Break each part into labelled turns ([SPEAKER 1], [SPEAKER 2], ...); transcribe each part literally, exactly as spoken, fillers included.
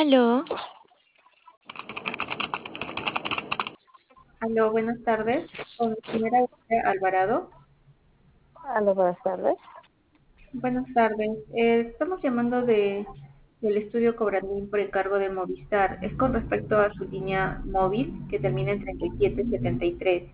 [SPEAKER 1] Aló,
[SPEAKER 2] Aló, buenas tardes. Con la señora Gloria Alvarado.
[SPEAKER 3] Aló, buenas tardes.
[SPEAKER 2] Buenas tardes. Eh, estamos llamando de, del estudio Cobrandín por encargo de Movistar. Es con respecto a su línea móvil que termina en treinta y siete setenta y tres.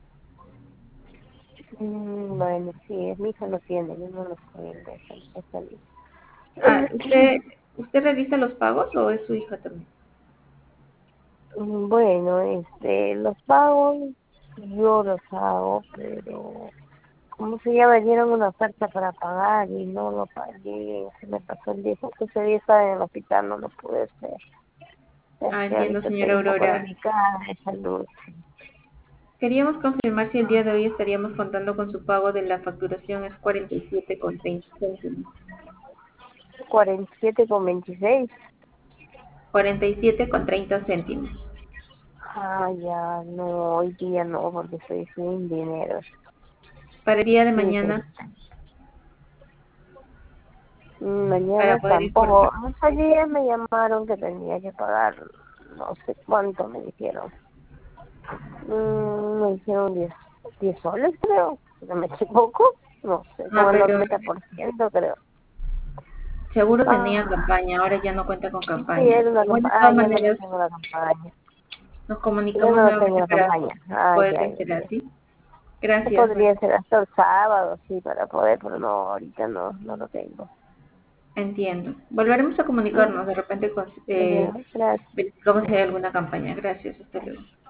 [SPEAKER 3] Mm, bueno, sí, mi hija lo tiene, yo no lo estoy en esa, esa
[SPEAKER 2] Ah,
[SPEAKER 3] lista.
[SPEAKER 2] ¿usted, ¿usted realiza los pagos o es su hija también?
[SPEAKER 3] Mm, Bueno, este, los pagos yo los hago, pero como se llama, me dieron una oferta para pagar y no lo pagué, se me pasó el día, porque ese día estaba en el hospital, no lo pude hacer. Es
[SPEAKER 2] Ah,
[SPEAKER 3] que
[SPEAKER 2] entiendo,
[SPEAKER 3] ahorita estoy
[SPEAKER 2] señora
[SPEAKER 3] un poco
[SPEAKER 2] Aurora.
[SPEAKER 3] delicada de salud.
[SPEAKER 2] Queríamos confirmar si el día de hoy estaríamos contando con su pago de la facturación es cuarenta y siete con treinta céntimos.
[SPEAKER 3] cuarenta y siete con veintiséis.
[SPEAKER 2] cuarenta y siete con treinta céntimos.
[SPEAKER 3] Ah, ya, no, hoy día no, porque estoy sin dinero.
[SPEAKER 2] Para el día de
[SPEAKER 3] Sí,
[SPEAKER 2] mañana,
[SPEAKER 3] sí. Mm,
[SPEAKER 2] para
[SPEAKER 3] Mañana
[SPEAKER 2] poder
[SPEAKER 3] tampoco.
[SPEAKER 2] informar.
[SPEAKER 3] Hace días me llamaron que tenía que pagar, no sé cuánto me dijeron. Mm, me dijeron diez diez soles, creo. Si no me equivoco. No sé,
[SPEAKER 2] Ah,
[SPEAKER 3] como el
[SPEAKER 2] pero
[SPEAKER 3] noventa por ciento creo.
[SPEAKER 2] seguro tenía
[SPEAKER 3] Ah,
[SPEAKER 2] campaña, ahora ya no cuenta con
[SPEAKER 3] sí,
[SPEAKER 2] campaña.
[SPEAKER 3] era una
[SPEAKER 2] Igual de
[SPEAKER 3] campaña. Ah,
[SPEAKER 2] todas
[SPEAKER 3] ya no lo
[SPEAKER 2] maneras,
[SPEAKER 3] tengo la campaña.
[SPEAKER 2] nos
[SPEAKER 3] Ya
[SPEAKER 2] comunicamos
[SPEAKER 3] no lo tengo
[SPEAKER 2] nuevamente
[SPEAKER 3] la
[SPEAKER 2] para
[SPEAKER 3] campaña. Ah,
[SPEAKER 2] poder
[SPEAKER 3] ya, ya,
[SPEAKER 2] esperar,
[SPEAKER 3] ya.
[SPEAKER 2] ¿sí?
[SPEAKER 3] Se
[SPEAKER 2] Gracias,
[SPEAKER 3] podría
[SPEAKER 2] buenas.
[SPEAKER 3] ser hasta el sábado, sí, para poder, pero no, ahorita no, no lo tengo.
[SPEAKER 2] Entiendo. Volveremos a
[SPEAKER 3] Mm,
[SPEAKER 2] comunicarnos, de repente con-
[SPEAKER 3] Ya,
[SPEAKER 2] eh,
[SPEAKER 3] gracias.
[SPEAKER 2] verificamos si hay alguna campaña. Gracias, hasta luego.